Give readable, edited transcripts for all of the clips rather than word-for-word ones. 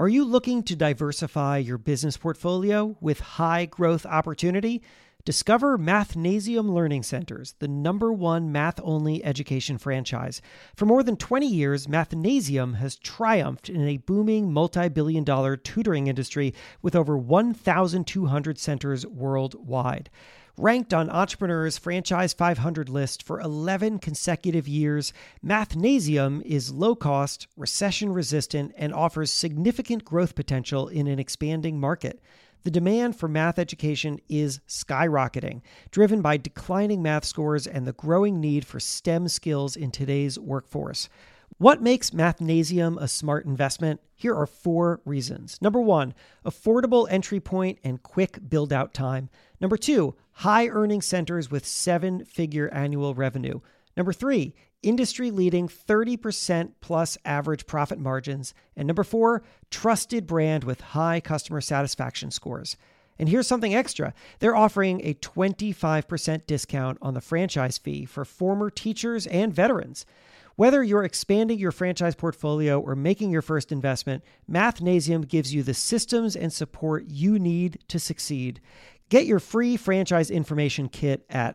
Are you looking to diversify your business portfolio with high growth opportunity? Discover Mathnasium Learning Centers, the #1 math-only education franchise. For more than 20 years, Mathnasium has triumphed in a booming multi-billion-dollar tutoring industry with over 1,200 centers worldwide. Ranked on Entrepreneur's Franchise 500 list for 11 consecutive years, Mathnasium is low-cost, recession-resistant, and offers significant growth potential in an expanding market. The demand for math education is skyrocketing, driven by declining math scores and the growing need for STEM skills in today's workforce. What makes Mathnasium a smart investment? Here are 4 reasons. Number 1, affordable entry point and quick build-out time. Number 2, high-earning centers with 7-figure annual revenue. Number 3, industry-leading 30% plus average profit margins. And number 4, trusted brand with high customer satisfaction scores. And here's something extra. They're offering a 25% discount on the franchise fee for former teachers and veterans. Whether you're expanding your franchise portfolio or making your first investment, Mathnasium gives you the systems and support you need to succeed. Get your free franchise information kit at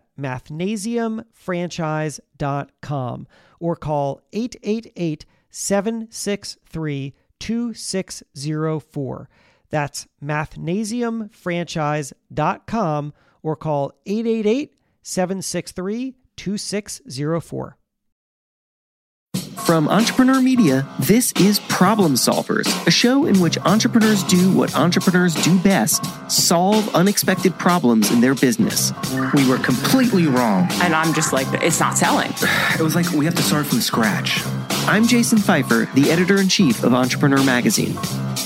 mathnasiumfranchise.com or call 888-763-2604. That's mathnasiumfranchise.com or call 888-763-2604. From Entrepreneur Media, this is Problem Solvers, a show in which entrepreneurs do what entrepreneurs do best: solve unexpected problems in their business. We were completely wrong. And I'm just like, it's not selling. It was like we have to start from scratch. I'm Jason Pfeiffer, the editor-in-chief of Entrepreneur Magazine.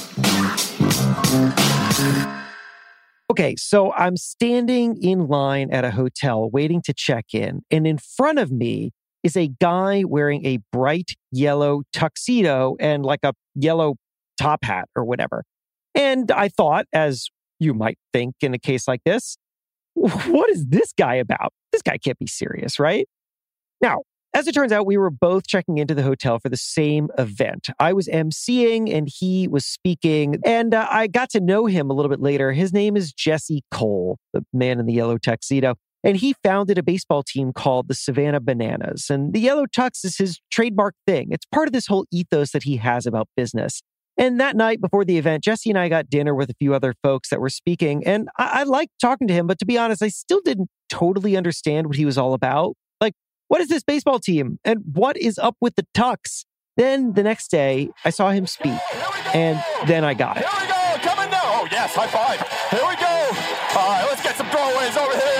Okay, so I'm standing in line at a hotel waiting to check in, and in front of me is a guy wearing a bright yellow tuxedo and like a yellow top hat or whatever. And I thought, as you might think in a case like this, what is this guy about? This guy can't be serious, right? Now, as it turns out, we were both checking into the hotel for the same event. I was emceeing and he was speaking, and I got to know him a little bit later. His name is Jesse Cole, the man in the yellow tuxedo. And he founded a baseball team called the Savannah Bananas. And the yellow tux is his trademark thing. It's part of this whole ethos that he has about business. And that night before the event, Jesse and I got dinner with a few other folks that were speaking. And I liked talking to him, but to be honest, I still didn't totally understand what he was all about. Like, what is this baseball team? And what is up with the tux? Then the next day, I saw him speak. And then I got it. Here we go, coming now. Oh, yes, high five. Here we go. All right, let's get some throwaways over here.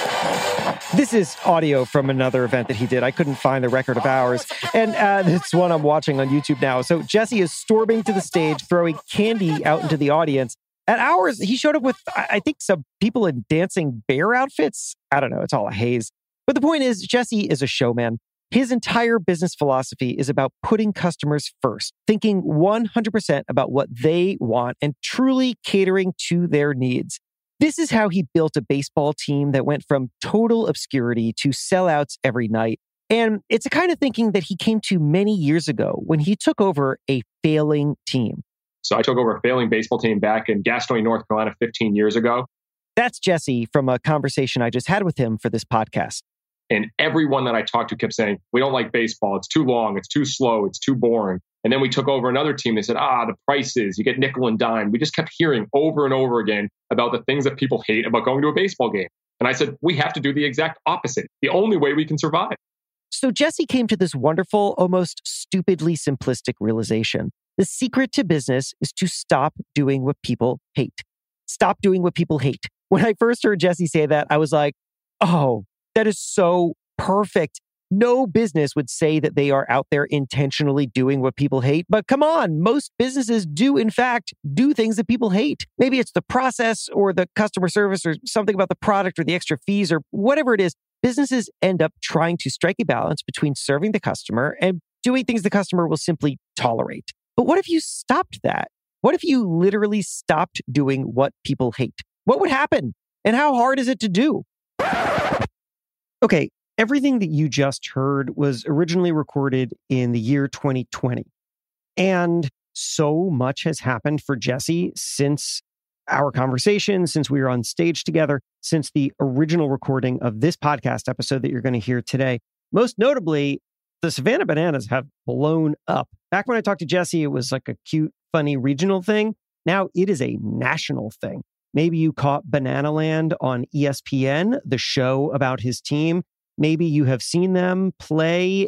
This is audio from another event that he did. I couldn't find the record of ours. And it's one I'm watching on YouTube now. So Jesse is storming to the stage, throwing candy out into the audience. At ours, he showed up with, I think, some people in dancing bear outfits. I don't know. It's all a haze. But the point is, Jesse is a showman. His entire business philosophy is about putting customers first, thinking 100% about what they want and truly catering to their needs. This is how he built a baseball team that went from total obscurity to sellouts every night. And it's a kind of thinking that he came to many years ago when he took over a failing team. So I took over a failing baseball team back in Gastonia, North Carolina 15 years ago. That's Jesse from a conversation I just had with him for this podcast. And everyone that I talked to kept saying, we don't like baseball. It's too long. It's too slow. It's too boring. And then we took over another team. They said, the prices, you get nickel and dime. We just kept hearing over and over again about the things that people hate about going to a baseball game. And I said, we have to do the exact opposite. The only way we can survive. So Jesse came to this wonderful, almost stupidly simplistic realization. The secret to business is to stop doing what people hate. Stop doing what people hate. When I first heard Jesse say that, I was like, oh, that is so perfect. No business would say that they are out there intentionally doing what people hate. But come on, most businesses do, in fact, do things that people hate. Maybe it's the process or the customer service or something about the product or the extra fees or whatever it is. Businesses end up trying to strike a balance between serving the customer and doing things the customer will simply tolerate. But what if you stopped that? What if you literally stopped doing what people hate? What would happen? And how hard is it to do? Okay, everything that you just heard was originally recorded in the year 2020. And so much has happened for Jesse since our conversation, since we were on stage together, since the original recording of this podcast episode that you're going to hear today. Most notably, the Savannah Bananas have blown up. Back when I talked to Jesse, it was like a cute, funny regional thing. Now it is a national thing. Maybe you caught Bananaland on ESPN, the show about his team. Maybe you have seen them play,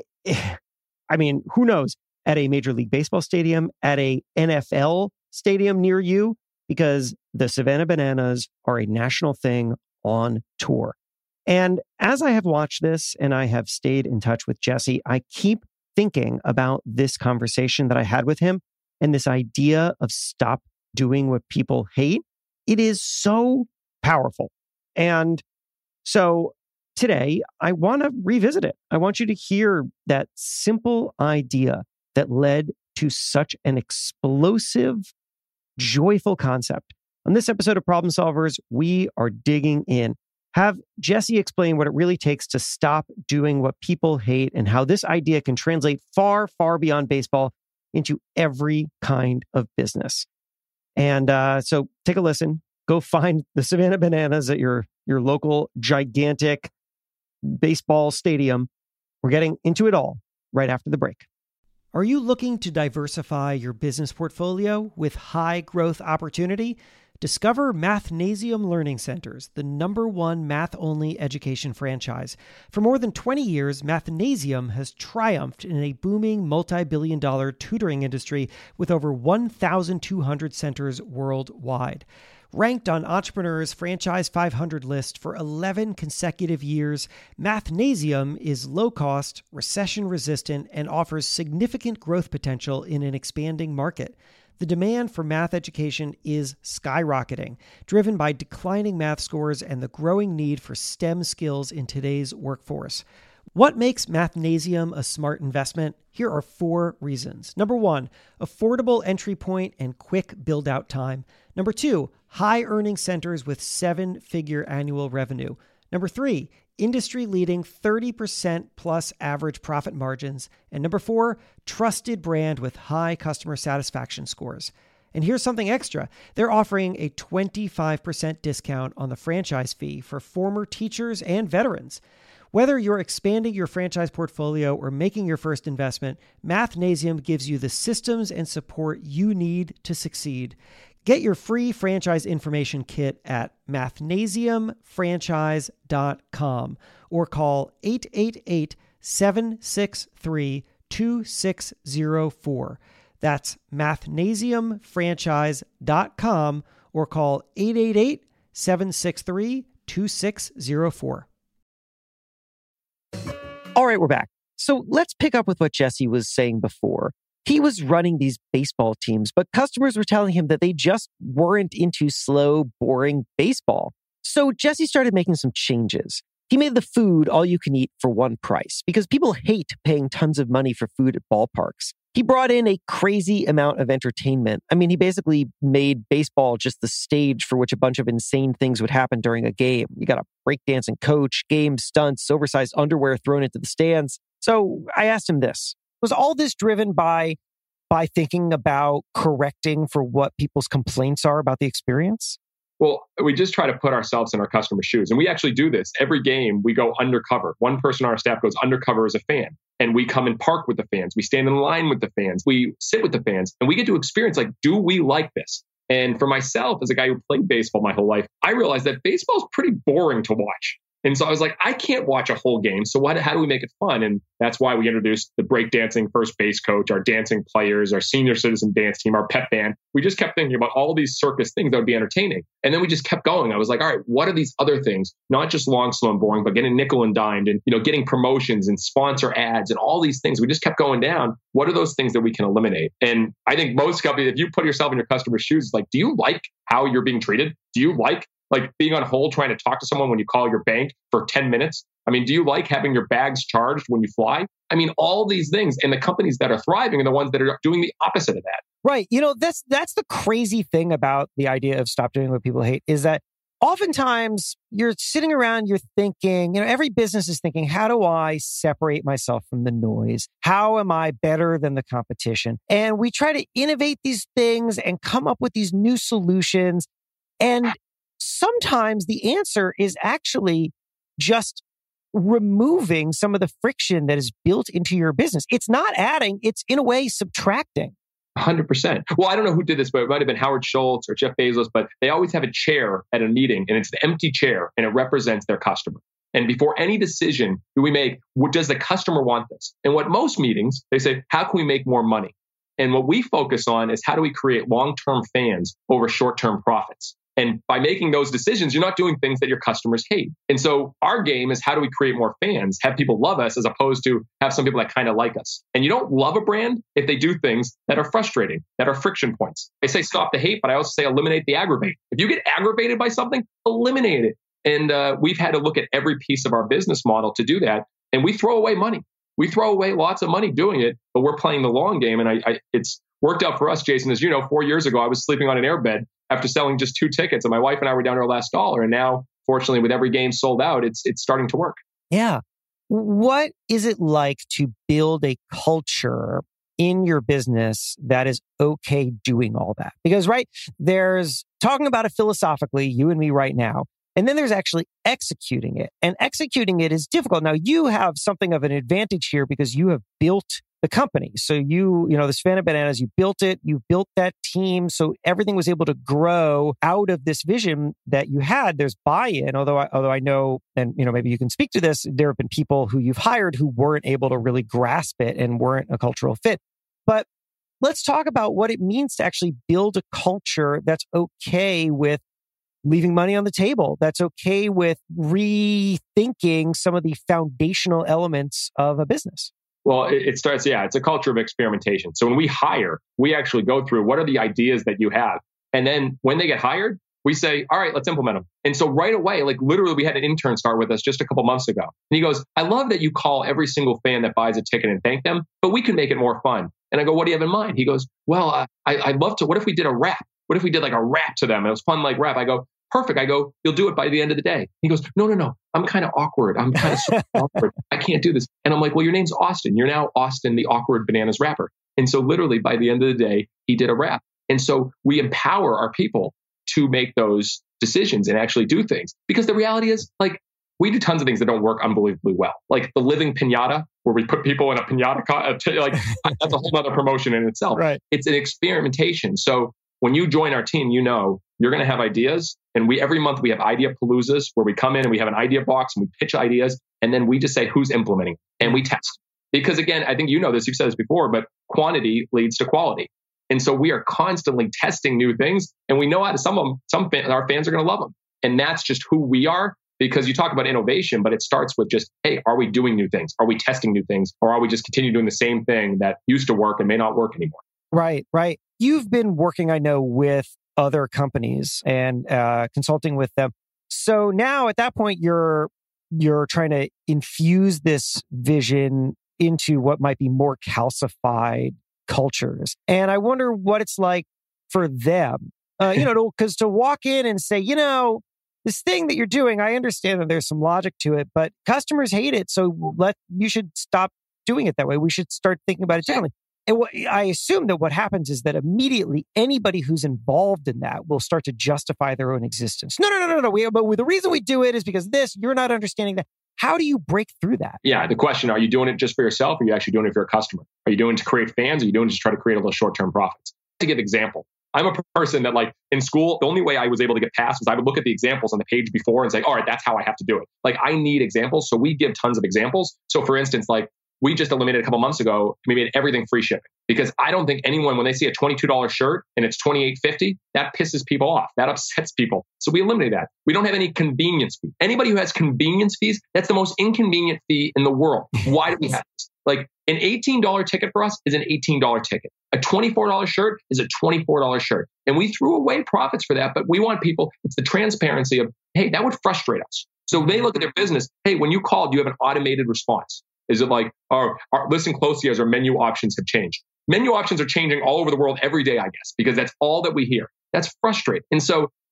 I mean, who knows, at a Major League Baseball stadium, at a NFL stadium near you, because the Savannah Bananas are a national thing on tour. And as I have watched this and I have stayed in touch with Jesse, I keep thinking about this conversation that I had with him and this idea of stop doing what people hate. It is so powerful. And so today, I want to revisit it. I want you to hear that simple idea that led to such an explosive, joyful concept. On this episode of Problem Solvers, we are digging in. Have Jesse explain what it really takes to stop doing what people hate and how this idea can translate far, far beyond baseball into every kind of business. And so take a listen. Go find the Savannah Bananas at your local gigantic baseball stadium. We're getting into it all right after the break. Are you looking to diversify your business portfolio with high growth opportunity? Discover Mathnasium Learning Centers, the #1 math-only education franchise. For more than 20 years, Mathnasium has triumphed in a booming multi-billion-dollar tutoring industry with over 1,200 centers worldwide. Ranked on Entrepreneur's Franchise 500 list for 11 consecutive years, Mathnasium is low-cost, recession-resistant, and offers significant growth potential in an expanding market. The demand for math education is skyrocketing, driven by declining math scores and the growing need for STEM skills in today's workforce. What makes Mathnasium a smart investment? Here are 4 reasons. Number 1, affordable entry point and quick build-out time. Number 2, high-earning centers with 7-figure annual revenue. Number 3, industry-leading 30% plus average profit margins. And number 4, trusted brand with high customer satisfaction scores. And here's something extra. They're offering a 25% discount on the franchise fee for former teachers and veterans. Whether you're expanding your franchise portfolio or making your first investment, Mathnasium gives you the systems and support you need to succeed. Get your free franchise information kit at mathnasiumfranchise.com or call 888-763-2604. That's mathnasiumfranchise.com or call 888-763-2604. All right, we're back. So let's pick up with what Jesse was saying before. He was running these baseball teams, but customers were telling him that they just weren't into slow, boring baseball. So Jesse started making some changes. He made the food all you can eat for one price because people hate paying tons of money for food at ballparks. He brought in a crazy amount of entertainment. I mean, he basically made baseball just the stage for which a bunch of insane things would happen during a game. You got a breakdancing coach, game stunts, oversized underwear thrown into the stands. So I asked him this. Was all this driven by thinking about correcting for what people's complaints are about the experience? Well, we just try to put ourselves in our customer's shoes. And we actually do this. Every game, we go undercover. One person on our staff goes undercover as a fan. And we come and park with the fans. We stand in line with the fans. We sit with the fans. And we get to experience, like, do we like this? And for myself, as a guy who played baseball my whole life, I realized that baseball is pretty boring to watch. And so I was like, I can't watch a whole game. So how do we make it fun? And that's why we introduced the breakdancing first base coach, our dancing players, our senior citizen dance team, our pep band. We just kept thinking about all these circus things that would be entertaining. And then we just kept going. I was like, all right, what are these other things? Not just long, slow, and boring, but getting nickel and dimed and, getting promotions and sponsor ads and all these things. We just kept going down. What are those things that we can eliminate? And I think most companies, if you put yourself in your customer's shoes, it's like, do you like how you're being treated? Do you like being on hold trying to talk to someone when you call your bank for 10 minutes? I mean, do you like having your bags charged when you fly? I mean, all these things. And the companies that are thriving are the ones that are doing the opposite of that. Right. That's the crazy thing about the idea of stop doing what people hate is that oftentimes you're sitting around, you're thinking, every business is thinking, how do I separate myself from the noise? How am I better than the competition? And we try to innovate these things and come up with these new solutions. And sometimes the answer is actually just removing some of the friction that is built into your business. It's not adding, it's in a way subtracting. 100%. Well, I don't know who did this, but it might have been Howard Schultz or Jeff Bezos, but they always have a chair at a meeting and it's an empty chair and it represents their customer. And before any decision do we make, does the customer want this? And what most meetings, they say, how can we make more money? And what we focus on is how do we create long-term fans over short-term profits? And by making those decisions, you're not doing things that your customers hate. And so our game is how do we create more fans, have people love us as opposed to have some people that kind of like us. And you don't love a brand if they do things that are frustrating, that are friction points. I say stop the hate, but I also say eliminate the aggravate. If you get aggravated by something, eliminate it. And we've had to look at every piece of our business model to do that. And we throw away money. We throw away lots of money doing it, but we're playing the long game. And it's worked out for us, Jason. As you know, 4 years ago, I was sleeping on an airbed after selling just 2 tickets. And my wife and I were down to our last dollar. And now, fortunately, with every game sold out, it's starting to work. Yeah. What is it like to build a culture in your business that is okay doing all that? Because, right, there's talking about it philosophically, you and me right now. And then there's actually executing it. And executing it is difficult. Now, you have something of an advantage here because you have built the company. So you know, this Savannah Bananas, you built it, you built that team. So everything was able to grow out of this vision that you had. There's buy-in, although I know, and maybe you can speak to this, there have been people who you've hired who weren't able to really grasp it and weren't a cultural fit. But let's talk about what it means to actually build a culture that's okay with leaving money on the table, that's okay with rethinking some of the foundational elements of a business. Well, it starts, it's a culture of experimentation. So when we hire, we actually go through what are the ideas that you have? And then when they get hired, we say, all right, let's implement them. And so right away, like literally we had an intern start with us just a couple months ago. And he goes, I love that you call every single fan that buys a ticket and thank them, but we can make it more fun. And I go, what do you have in mind? He goes, well, I'd love to, what if we did a rap? What if we did like a rap to them? It was fun like rap. I go, perfect. I go, you'll do it by the end of the day. He goes, no. I'm kind of awkward. I'm kind of super awkward. I can't do this. And I'm like, well, your name's Austin. You're now Austin, the awkward bananas rapper. And so literally by the end of the day, he did a rap. And so we empower our people to make those decisions and actually do things. Because the reality is, like, we do tons of things that don't work unbelievably well. Like the living piñata, where we put people in a piñata, like that's a whole other promotion in itself. Right. It's an experimentation. So when you join our team, you know you're going to have ideas. And every month we have idea paloozas where we come in and we have an idea box and we pitch ideas. And then we just say who's implementing and we test. Because again, I think you know this, you've said this before, but quantity leads to quality. And so we are constantly testing new things. And we know how to, our fans are going to love them. And that's just who we are. Because you talk about innovation, but it starts with just, hey, are we doing new things? Are we testing new things? Or are we just continue doing the same thing that used to work and may not work anymore? Right. You've been working, I know, with other companies and consulting with them. So now at that point, you're trying to infuse this vision into what might be more calcified cultures. And I wonder what it's like for them, because to walk in and say, this thing that you're doing, I understand that there's some logic to it, but customers hate it. So you should stop doing it that way. We should start thinking about it differently. And I assume that what happens is that immediately anybody who's involved in that will start to justify their own existence. No. But the reason we do it is because you're not understanding that. How do you break through that? Yeah, the question, are you doing it just for yourself or are you actually doing it for your customer? Are you doing it to create fans or are you doing it to try to create a little short-term profits? To give an example, I'm a person that like in school, the only way I was able to get past was I would look at the examples on the page before and say, all right, that's how I have to do it. Like I need examples. So we give tons of examples. So for instance, like we just eliminated a couple months ago, we made everything free shipping because I don't think anyone, when they see a $22 shirt and it's $28.50, that pisses people off. That upsets people. So we eliminated that. We don't have any convenience fee. Anybody who has convenience fees, that's the most inconvenient fee in the world. Why do we have this? Like an $18 ticket for us is an $18 ticket. A $24 shirt is a $24 shirt. And we threw away profits for that, but we want people, it's the transparency of, hey, that would frustrate us. So they look at their business, hey, when you called, you have an automated response. Is it like, listen closely as our menu options have changed? Menu options are changing all over the world every day, I guess, because that's all that we hear. That's frustrating. And so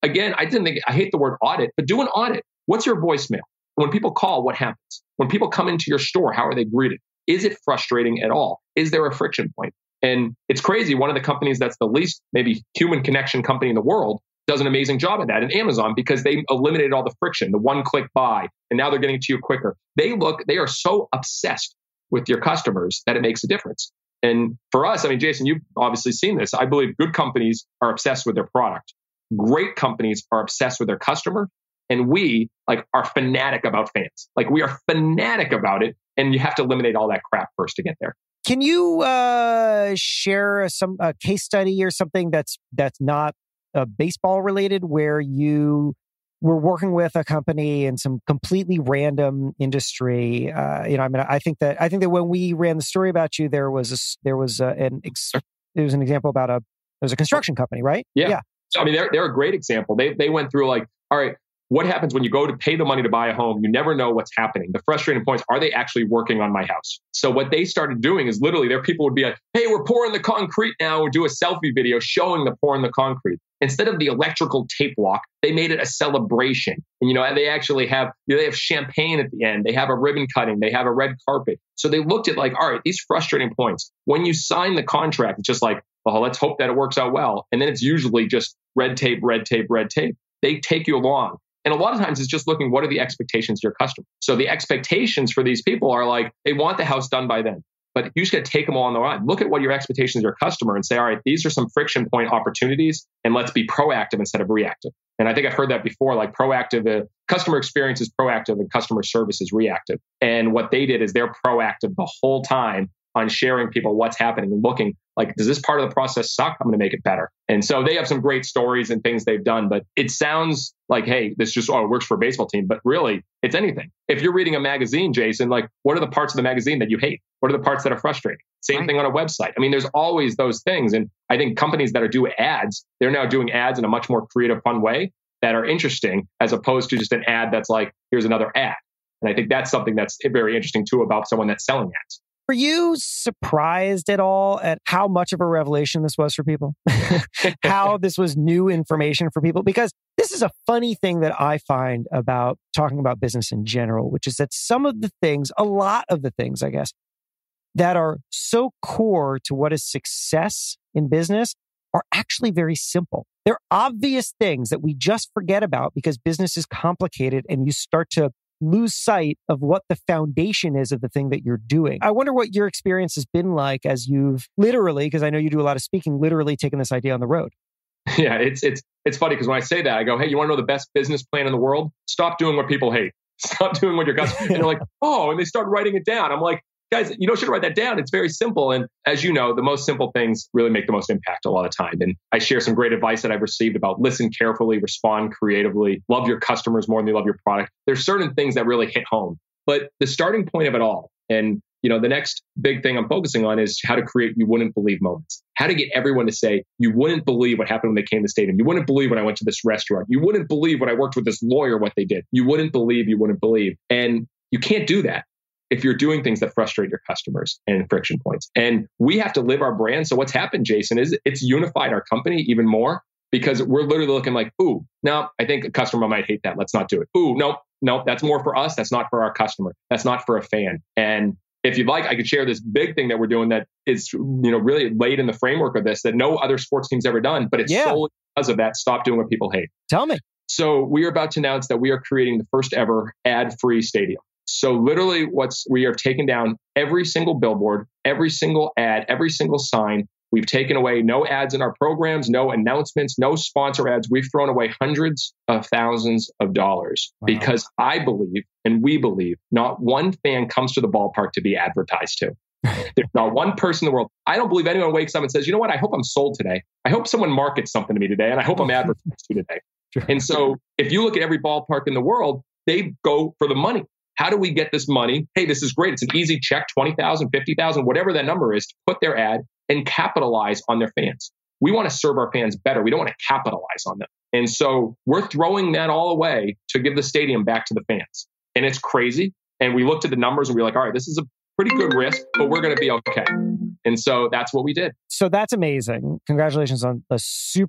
again, I hate the word audit, but do an audit. What's your voicemail? When people call, what happens? When people come into your store, how are they greeted? Is it frustrating at all? Is there a friction point? And it's crazy. One of the companies that's the least maybe human connection company in the world does an amazing job at that in Amazon, because they eliminated all the friction, the one-click buy, and now they're getting to you quicker. They are so obsessed with your customers that it makes a difference. And for us, I mean, Jason, you've obviously seen this. I believe good companies are obsessed with their product. Great companies are obsessed with their customer. And we are fanatic about fans. We are fanatic about it. And you have to eliminate all that crap first to get there. Can you share a case study or something that's not baseball related, where you were working with a company in some completely random industry? I think that when we ran the story about you, there was an example about there was a construction company, right? Yeah. So, I mean, they're a great example. They went through all right, what happens when you go to pay the money to buy a home? You never know what's happening. The frustrating points, are they actually working on my house? So what they started doing is literally their people would be like, hey, we're pouring the concrete now. We'll do a selfie video showing the pouring the concrete. Instead of the electrical tape walk, they made it a celebration. And, they actually have champagne at the end. They have a ribbon cutting. They have a red carpet. So they looked at all right, these frustrating points. When you sign the contract, it's just let's hope that it works out well. And then it's usually just red tape, red tape, red tape. They take you along. And a lot of times it's just looking, what are the expectations of your customer? So the expectations for these people are they want the house done by then. But you just got to take them all on the ride. Look at what your expectations of your customer and say, all right, these are some friction point opportunities, and let's be proactive instead of reactive. And I think I've heard that before, proactive, customer experience is proactive and customer service is reactive. And what they did is they're proactive the whole time on sharing people what's happening and looking does this part of the process suck? I'm going to make it better. And so they have some great stories and things they've done, but it sounds hey, this just, it works for a baseball team, but really it's anything. If you're reading a magazine, Jason, what are the parts of the magazine that you hate? What are the parts that are frustrating? Same thing on a website. I mean, there's always those things. And I think companies that are doing ads, they're now doing ads in a much more creative, fun way that are interesting, as opposed to just an ad that's here's another ad. And I think that's something that's very interesting too about someone that's selling ads. Were you surprised at all at how much of a revelation this was for people? How this was new information for people? Because this is a funny thing that I find about talking about business in general, which is that a lot of the things, I guess, that are so core to what is success in business are actually very simple. They're obvious things that we just forget about because business is complicated and you start to lose sight of what the foundation is of the thing that you're doing. I wonder what your experience has been like as you've literally, because I know you do a lot of speaking, literally taken this idea on the road. Yeah, it's funny because when I say that, I go, hey, you want to know the best business plan in the world? Stop doing what people hate. Stop doing what your customers. And they're like, oh, and they start writing it down. I'm like, guys, you don't should write that down. It's very simple. And as you know, the most simple things really make the most impact a lot of time. And I share some great advice that I've received about listen carefully, respond creatively, love your customers more than you love your product. There's certain things that really hit home. But the starting point of it all, and the next big thing I'm focusing on is how to create you wouldn't believe moments. How to get everyone to say, you wouldn't believe what happened when they came to the stadium. You wouldn't believe when I went to this restaurant. You wouldn't believe when I worked with this lawyer, what they did. You wouldn't believe. And you can't do that if you're doing things that frustrate your customers and friction points. And we have to live our brand. So what's happened, Jason, is it's unified our company even more, because we're literally looking ooh, no, I think a customer might hate that. Let's not do it. Ooh, no, that's more for us. That's not for our customer. That's not for a fan. And if you'd like, I could share this big thing that we're doing that is, really laid in the framework of this that no other sports team's ever done, but it's solely because of that. Stop doing what people hate. Tell me. So we are about to announce that we are creating the first ever ad-free stadium. So literally we are taking down every single billboard, every single ad, every single sign. We've taken away no ads in our programs, no announcements, no sponsor ads. We've thrown away hundreds of thousands of dollars because I believe, and we believe, not one fan comes to the ballpark to be advertised to. There's not one person in the world. I don't believe anyone wakes up and says, you know what? I hope I'm sold today. I hope someone markets something to me today. And I hope I'm advertised to today. And so if you look at every ballpark in the world, they go for the money. How do we get this money? Hey, this is great. It's an easy check, 20,000, 50,000, whatever that number is, to put their ad and capitalize on their fans. We want to serve our fans better. We don't want to capitalize on them. And so we're throwing that all away to give the stadium back to the fans. And it's crazy. And we looked at the numbers and we were like, all right, this is a pretty good risk, but we're going to be okay. And so that's what we did. So that's amazing. Congratulations on a super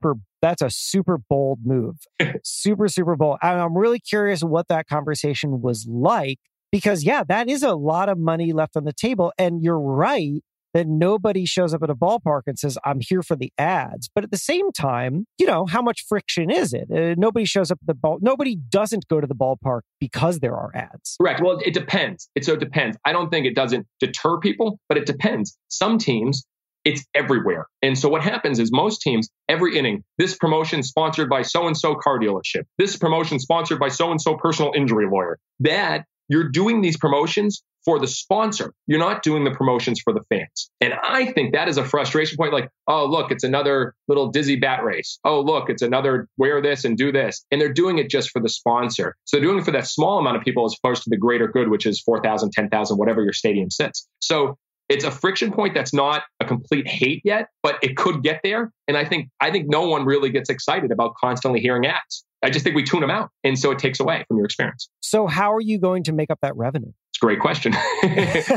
that's a super bold move. Super, super bold. And I'm really curious what that conversation was like, because that is a lot of money left on the table. And you're right that nobody shows up at a ballpark and says, I'm here for the ads. But at the same time, how much friction is it? Nobody shows up at the ball. Nobody doesn't go to the ballpark because there are ads. Correct. Well, it depends. It depends. I don't think it doesn't deter people, but it depends. Some teams, it's everywhere. And so what happens is most teams, every inning, this promotion sponsored by so-and-so car dealership, this promotion sponsored by so-and-so personal injury lawyer, that you're doing these promotions for the sponsor. You're not doing the promotions for the fans. And I think that is a frustration point. Like, oh, look, it's another little dizzy bat race. Oh, look, it's another wear this and do this. And they're doing it just for the sponsor. So they're doing it for that small amount of people as opposed to the greater good, which is 4,000, 10,000, whatever your stadium sits. So it's a friction point that's not a complete hate yet, but it could get there. And I think no one really gets excited about constantly hearing ads. I just think we tune them out. And so it takes away from your experience. So how are you going to make up that revenue? It's a great question. Do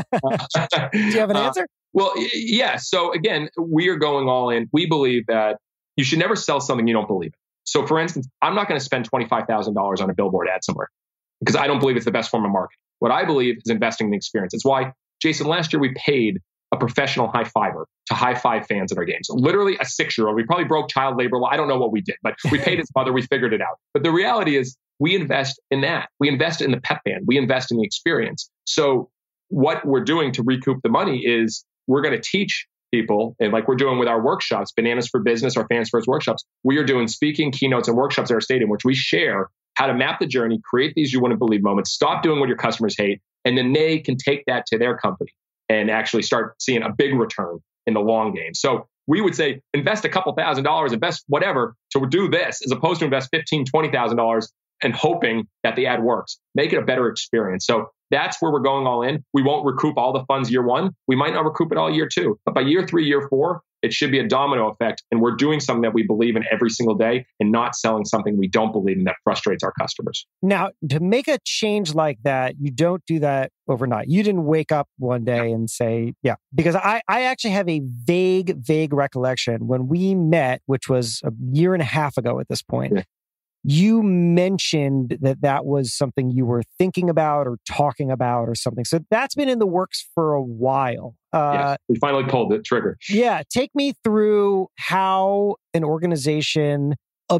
you have an answer? Well, yeah. So again, we are going all in. We believe that you should never sell something you don't believe in. So for instance, I'm not going to spend $25,000 on a billboard ad somewhere because I don't believe it's the best form of marketing. What I believe is investing in the experience. It's why, Jason, last year we paid a professional high fiver to high five fans at our games. Literally a 6-year-old. We probably broke child labor law. I don't know what we did, but we paid his mother. We figured it out. But the reality is we invest in that. We invest in the pep band. We invest in the experience. So what we're doing to recoup the money is we're going to teach people, and like we're doing with our workshops, Bananas for Business, our Fans First workshops, we are doing speaking, keynotes, and workshops at our stadium, which we share how to map the journey, create these you wouldn't believe moments, stop doing what your customers hate, and then they can take that to their company and actually start seeing a big return in the long game. So we would say invest a couple $1,000s, invest whatever to do this, as opposed to invest $15,000, $20,000 and hoping that the ad works. Make it a better experience. So that's where we're going all in. We won't recoup all the funds year 1. We might not recoup it all year 2. But by year 3, year 4, it should be a domino effect. And we're doing something that we believe in every single day and not selling something we don't believe in that frustrates our customers. Now, to make a change like that, you don't do that overnight. You didn't wake up one day and say, because I actually have a vague recollection when we met, which was a year and a half ago at this point. Yeah. You mentioned that was something you were thinking about or talking about or something. So that's been in the works for a while. Yes, we finally pulled the trigger. Yeah. Take me through how an organization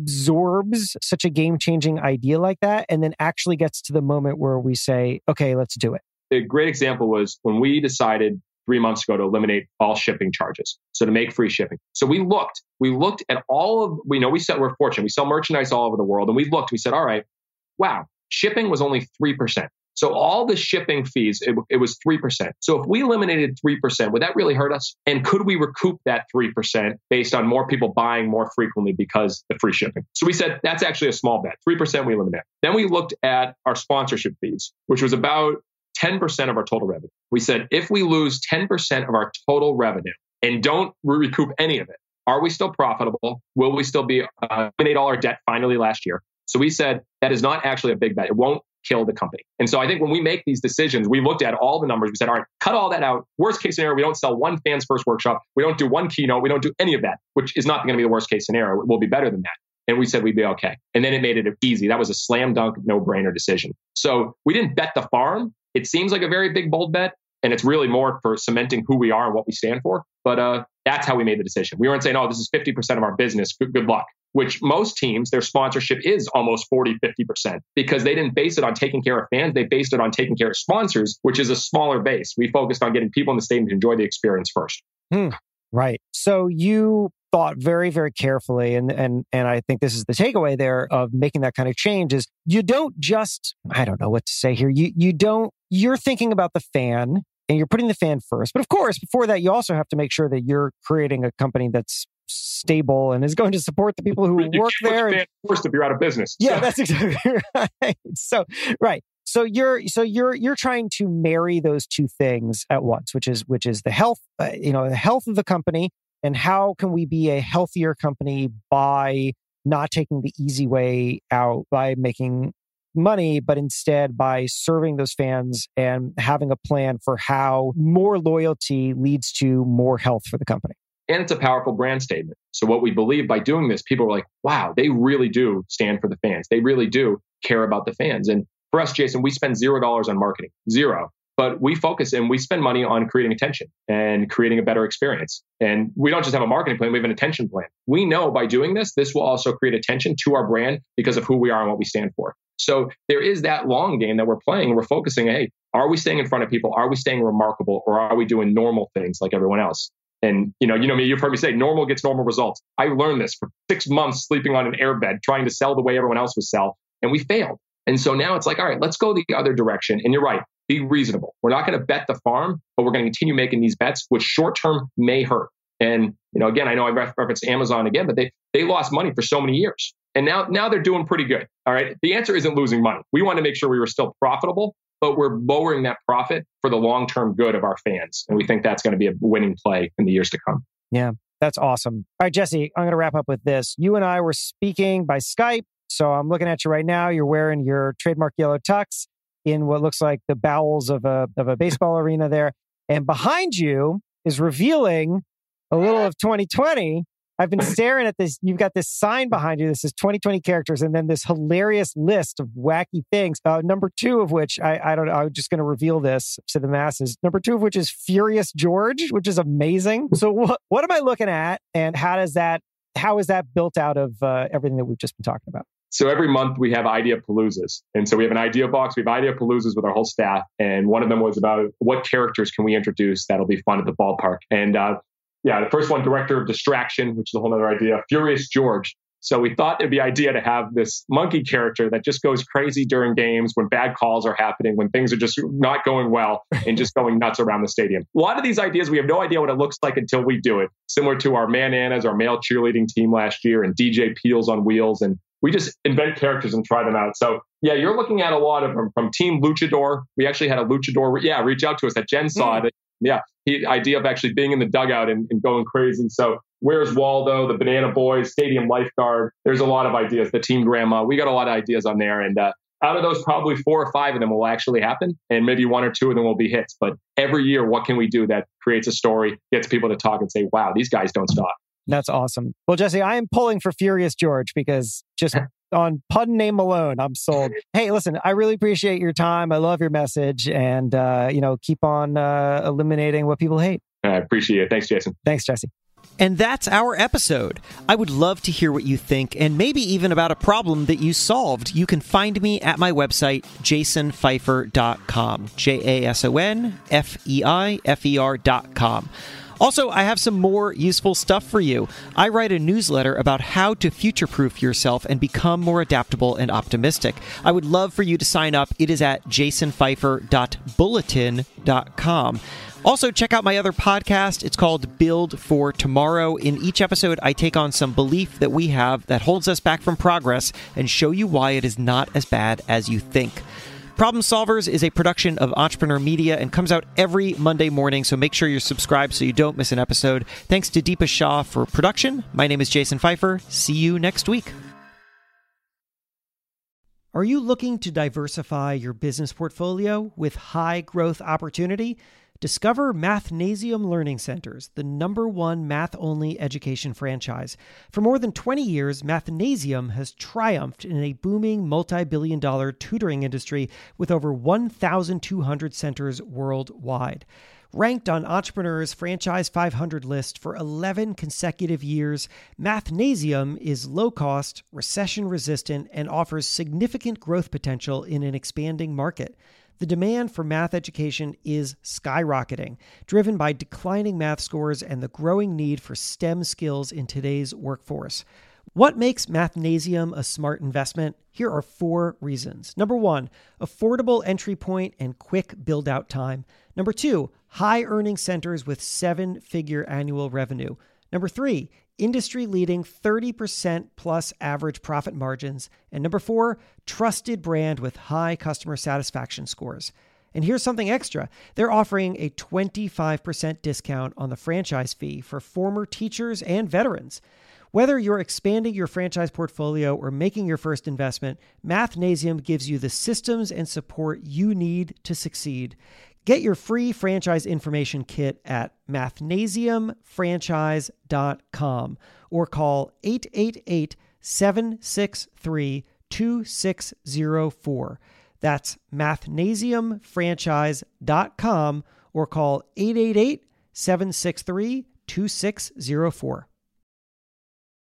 absorbs such a game-changing idea like that and then actually gets to the moment where we say, okay, let's do it. A great example was when we decided 3 months ago to eliminate all shipping charges. So to make free shipping. So we looked at all of, we're fortunate. We sell merchandise all over the world. And we said, all right, wow, shipping was only 3%. So all the shipping fees, it was 3%. So if we eliminated 3%, would that really hurt us? And could we recoup that 3% based on more people buying more frequently because of free shipping? So we said, that's actually a small bet. 3% we eliminate. Then we looked at our sponsorship fees, which was about 10% of our total revenue. We said, if we lose 10% of our total revenue and don't recoup any of it, are we still profitable? Will we still be eliminate all our debt finally last year? So we said, that is not actually a big bet. It won't kill the company. And so I think when we make these decisions, we looked at all the numbers. We said, all right, cut all that out. Worst case scenario, we don't sell one Fans First workshop. We don't do one keynote. We don't do any of that, which is not going to be the worst case scenario. It will be better than that. And we said we'd be okay. And then it made it easy. That was a slam dunk, no-brainer decision. So we didn't bet the farm. It seems like a very big, bold bet. And it's really more for cementing who we are and what we stand for. But that's how we made the decision. We weren't saying, oh, this is 50% of our business. Good luck. Which most teams, their sponsorship is almost 40, 50% because they didn't base it on taking care of fans. They based it on taking care of sponsors, which is a smaller base. We focused on getting people in the stadium to enjoy the experience first. Right. So you thought very, very carefully. And I think this is the takeaway there of making that kind of change is you don't just, I don't know what to say here. You're thinking about the fan and you're putting the fan first. But of course, before that, you also have to make sure that you're creating a company that's stable and is going to support the people who work there. First, if you're out of business. Yeah, that's exactly right. So, right. So you're trying to marry those two things at once, which is the health, the health of the company, and how can we be a healthier company by not taking the easy way out by making money, but instead by serving those fans and having a plan for how more loyalty leads to more health for the company. And it's a powerful brand statement. So what we believe by doing this, people are like, wow, they really do stand for the fans. They really do care about the fans. And for us, Jason, we spend $0 on marketing, zero. But we focus and we spend money on creating attention and creating a better experience. And we don't just have a marketing plan, we have an attention plan. We know by doing this, this will also create attention to our brand because of who we are and what we stand for. So there is that long game that we're playing. We're focusing, hey, are we staying in front of people? Are we staying remarkable? Or are we doing normal things like everyone else? And you know me, you've heard me say normal gets normal results. I learned this for 6 months sleeping on an airbed, trying to sell the way everyone else would sell. And we failed. And so now it's like, all right, let's go the other direction. And you're right. Be reasonable. We're not going to bet the farm, but we're going to continue making these bets, which short term may hurt. And again, I know I referenced Amazon again, but they lost money for so many years, and now they're doing pretty good. All right, the answer isn't losing money. We want to make sure we were still profitable, but we're lowering that profit for the long term good of our fans, and we think that's going to be a winning play in the years to come. Yeah, that's awesome. All right, Jesse, I'm going to wrap up with this. You and I were speaking by Skype, so I'm looking at you right now. You're wearing your trademark yellow tux in what looks like the bowels of a baseball arena there. And behind you is revealing a little of 2020. I've been staring at this. You've got this sign behind you. This is 2020 characters, and then this hilarious list of wacky things. Number 2 of which, I don't know, I'm just going to reveal this to the masses. Number 2 of which is Furious George, which is amazing. So what am I looking at? And how is that built out of everything that we've just been talking about? So every month we have Idea Paloozas. And so we have an idea box. We have Idea Paloozas with our whole staff. And one of them was about what characters can we introduce that'll be fun at the ballpark. And the first one, Director of Distraction, which is a whole other idea, Furious George. So we thought it'd be idea to have this monkey character that just goes crazy during games when bad calls are happening, when things are just not going well and just going nuts around the stadium. A lot of these ideas, we have no idea what it looks like until we do it. Similar to our Man Annas, our male cheerleading team last year, and DJ Peels on Wheels. And we just invent characters and try them out. So yeah, you're looking at a lot of them from Team Luchador. We actually had a Luchador, reach out to us that Jen saw it. Yeah, the idea of actually being in the dugout and going crazy. So Where's Waldo, the Banana Boys, Stadium Lifeguard. There's a lot of ideas. The Team Grandma. We got a lot of ideas on there. And out of those, probably 4 or 5 of them will actually happen. And maybe 1 or 2 of them will be hits. But every year, what can we do that creates a story, gets people to talk and say, wow, these guys don't stop. That's awesome. Well, Jesse, I am pulling for Furious George because just on pun name alone, I'm sold. Hey, listen, I really appreciate your time. I love your message, and keep on eliminating what people hate. I appreciate it. Thanks, Jason. Thanks, Jesse. And that's our episode. I would love to hear what you think, and maybe even about a problem that you solved. You can find me at my website, jasonfeifer.com. JASONFEIFER.com. Also, I have some more useful stuff for you. I write a newsletter about how to future-proof yourself and become more adaptable and optimistic. I would love for you to sign up. It is at jasonfeifer.bulletin.com. Also, check out my other podcast. It's called Build for Tomorrow. In each episode, I take on some belief that we have that holds us back from progress and show you why it is not as bad as you think. Problem Solvers is a production of Entrepreneur Media and comes out every Monday morning, so make sure you're subscribed so you don't miss an episode. Thanks to Deepa Shah for production. My name is Jason Feifer. See you next week. Are you looking to diversify your business portfolio with high growth opportunity? Discover Mathnasium Learning Centers, the #1 math-only education franchise. For more than 20 years, Mathnasium has triumphed in a booming multi-billion-dollar tutoring industry with over 1,200 centers worldwide. Ranked on Entrepreneur's Franchise 500 list for 11 consecutive years, Mathnasium is low-cost, recession-resistant, and offers significant growth potential in an expanding market. The demand for math education is skyrocketing, driven by declining math scores and the growing need for STEM skills in today's workforce. What makes Mathnasium a smart investment? Here are 4 reasons. Number 1, affordable entry point and quick build-out time. Number 2, high-earning centers with 7-figure annual revenue. Number 3, industry-leading 30% plus average profit margins. And number 4, trusted brand with high customer satisfaction scores. And here's something extra. They're offering a 25% discount on the franchise fee for former teachers and veterans. Whether you're expanding your franchise portfolio or making your first investment, Mathnasium gives you the systems and support you need to succeed. Get your free franchise information kit at mathnasiumfranchise.com or call 888-763-2604. That's mathnasiumfranchise.com or call 888-763-2604.